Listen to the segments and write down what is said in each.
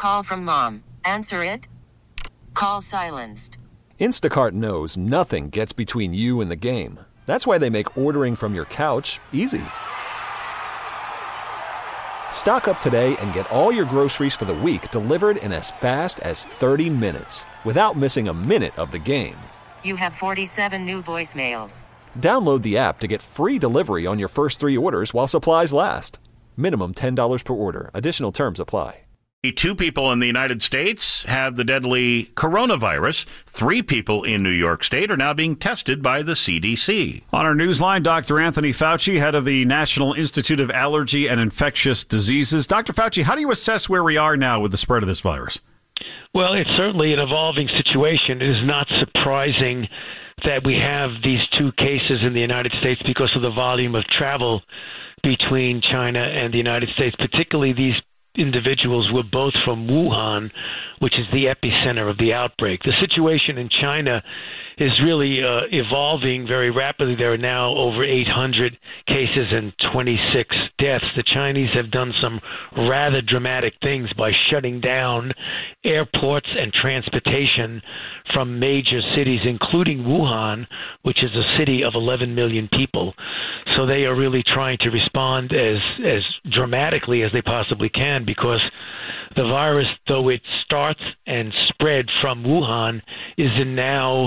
call from mom. Answer it. Call silenced. Instacart knows nothing gets between you and the game. That's why they make ordering from your couch easy. Stock up today and get all your groceries for the week delivered in as fast as 30 minutes without missing a minute of the game. You have 47 new voicemails. Download the app to get free delivery on your first 3 orders while supplies last. Minimum $10 per order. Additional terms apply. 2 people in the United States have the deadly coronavirus. 3 people in New York State are now being tested by the CDC. On our newsline, Dr. Anthony Fauci, head of the National Institute of Allergy and Infectious Diseases. Dr. Fauci, how do you assess where we are now with the spread of this virus? Well, it's certainly an evolving situation. It is not surprising that we have these 2 cases in the United States because of the volume of travel between China and the United States. Particularly, these individuals were both from Wuhan, which is the epicenter of the outbreak. The situation in China is really evolving very rapidly. There are now over 800 cases and 26 deaths. The Chinese have done some rather dramatic things by shutting down airports and transportation from major cities, including Wuhan, which is a city of 11 million people. So they are really trying to respond as dramatically as they possibly can, because the virus, though it starts and spread from Wuhan, is in now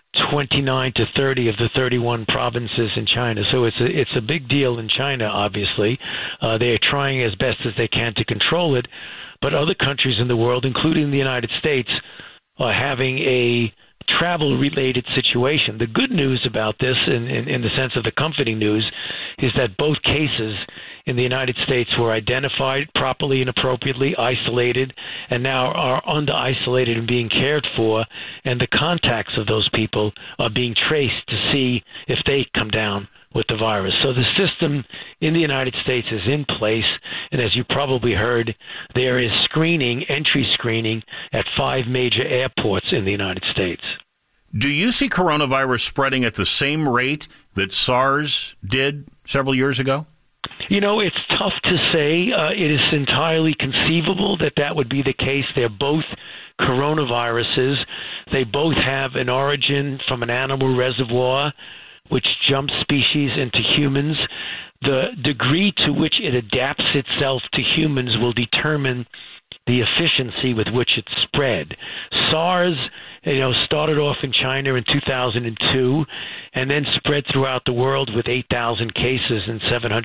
29 to 30 of the 31 provinces in China. So it's a big deal in China, obviously. They are trying as best as they can to control it, but other countries in the world, including the United States, are having a travel-related situation. The good news about this, in the sense of the comforting news, is that both cases in the United States were identified properly and appropriately, isolated, and now are under-isolated and being cared for, and the contacts of those people are being traced to see if they come down with the virus. So the system in the United States is in place, and as you probably heard, there is entry screening at 5 major airports in the United States. Do you see coronavirus spreading at the same rate that SARS did several years ago? You know, it's tough to say. It is entirely conceivable that would be the case. They're both coronaviruses. They both have an origin from an animal reservoir, which jumps species into humans. The degree to which it adapts itself to humans will determine the efficiency with which it spread. SARS, started off in China in 2002 and then spread throughout the world with 8,000 cases and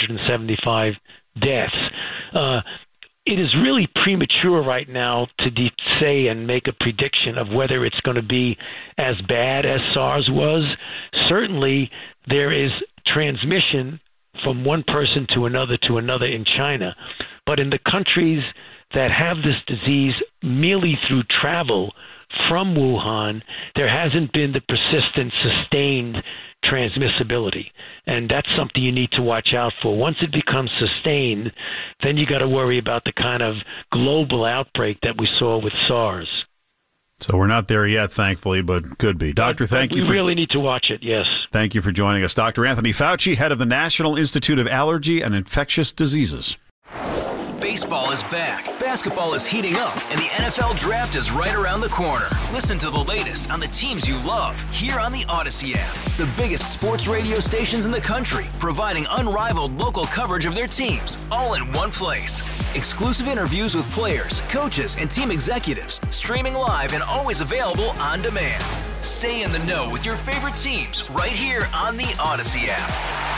775 deaths. It is really premature right now to say and make a prediction of whether it's going to be as bad as SARS was. Certainly, there is transmission from one person to another in China. But in the countries that have this disease merely through travel from Wuhan, there hasn't been the persistent, sustained transmissibility. And that's something you need to watch out for. Once it becomes sustained, then you got to worry about the kind of global outbreak that we saw with SARS. So we're not there yet, thankfully, but could be. Doctor, thank you. We really need to watch it, yes. Thank you for joining us. Dr. Anthony Fauci, head of the National Institute of Allergy and Infectious Diseases. Baseball is back, basketball is heating up, and the NFL Draft is right around the corner. Listen to the latest on the teams you love here on the Odyssey app. The biggest sports radio stations in the country, providing unrivaled local coverage of their teams, all in one place. Exclusive interviews with players, coaches, and team executives, streaming live and always available on demand. Stay in the know with your favorite teams right here on the Odyssey app.